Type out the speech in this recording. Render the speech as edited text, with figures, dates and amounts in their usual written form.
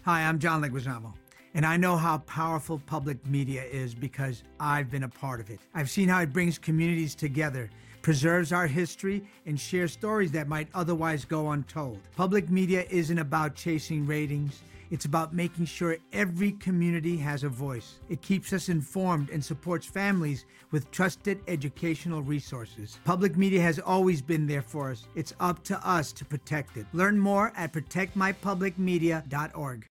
Hi, I'm John Leguizamo, and I know how powerful public media is because I've been a part of it. I've seen how it brings communities together, preserves our history, and shares stories that might otherwise go untold. Public media isn't about chasing ratings. It's about making sure every community has a voice. It keeps us informed and supports families with trusted educational resources. Public media has always been there for us. It's up to us to protect it. Learn more at protectmypublicmedia.org.